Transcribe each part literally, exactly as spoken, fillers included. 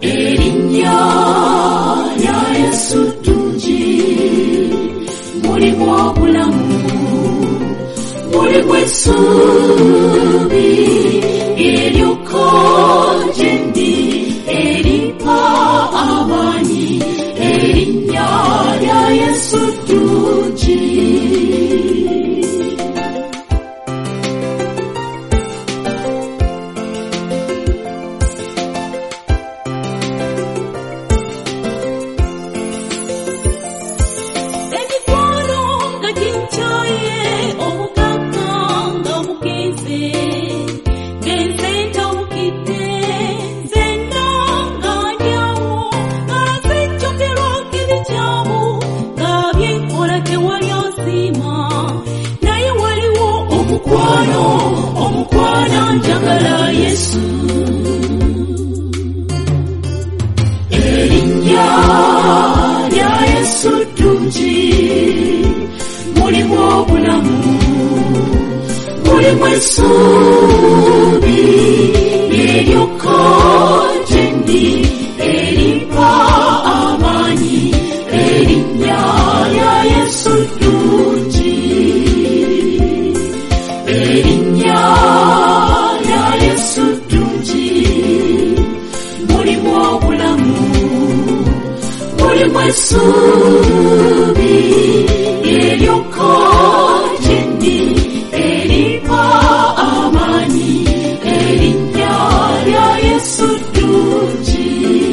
Erinnya lya Yesu ddungi, mulimu obulamu, mulimu essuubi eryokka gye ndi eripa amaanyi. Erinnya lya Yesu ddungi. Omukwano, omukwano njagala Yesu. Erinnya lya Yesu ddungi, mulimu obulamu, mulimu essuubi eryokka gye ndi eripa amaanyi. Erinnya lya Yesu ddungi. Erinnya lya Yesu ddungi, mulimu obulamu, mulimu essuubi eryokka gye ndi eripa amaanyi. Erinnya lya Yesu ddungi.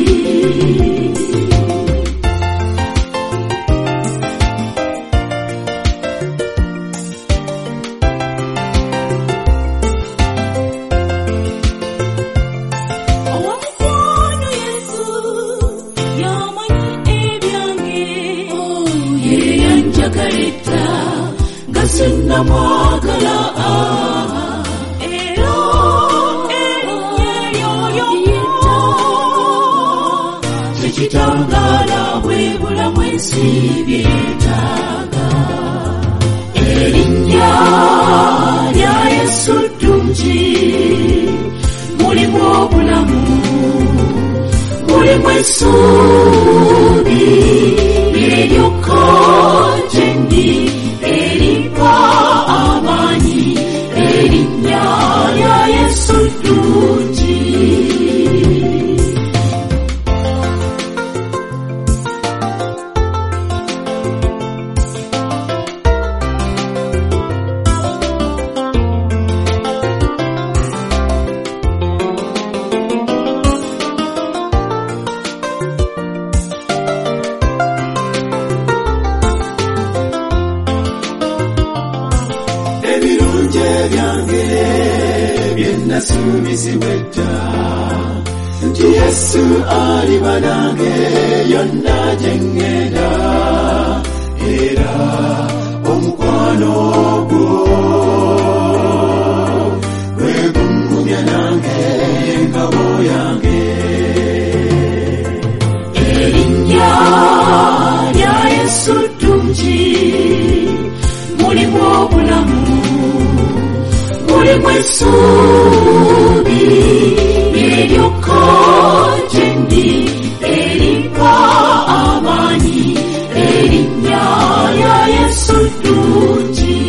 Sinamwagala era erinnya tekitangaala bwe bulamu ensi byetaaga. Erinnya lya Yesu ddungi, mulimu obulamu, mulimu essuubi eryokka gye ndi eripa amaanyi. Erinnya lya Yesu ddungi. Ebyange byenasuubizibwa edda nti Yesu aliba nange yonna gye ŋŋenda, era omukwano gwo gwe guŋŋumya nange engabo yange. Erinnya lya Yesu ddungi, mulimu obulamu, mulimu essuubi eryokka gye ndi eripa amaanyi. Erinnya lya Yesu ddungi.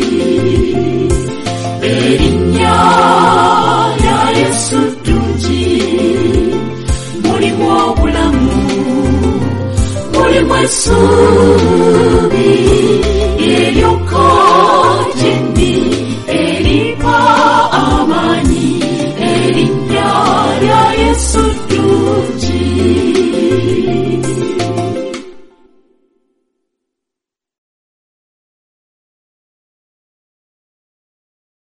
Erinnya lya Yesu ddungi, mulimu obulamu, mulimu essuubi